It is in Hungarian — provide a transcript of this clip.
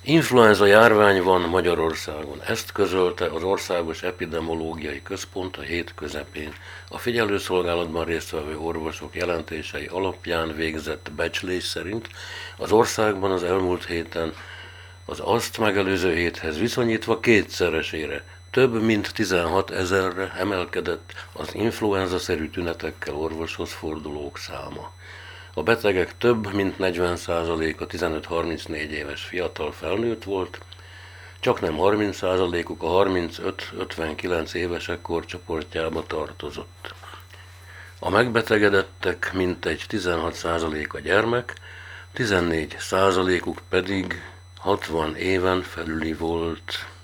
Influenza járvány van Magyarországon. Ezt közölte az Országos Epidemiológiai Központ a hét közepén. A figyelőszolgálatban résztvevő orvosok jelentései alapján végzett becslés szerint az országban az elmúlt héten az azt megelőző héthez viszonyítva kétszeresére, több mint 16 000-re emelkedett az influenza-szerű tünetekkel orvoshoz fordulók száma. A betegek több mint 40%-a 15-34 éves fiatal felnőtt volt, csaknem 30%-uk a 35-59 évesek korcsoportjába tartozott. A megbetegedettek mintegy 16%-a gyermek, 14%-uk pedig 60 éven felüli volt.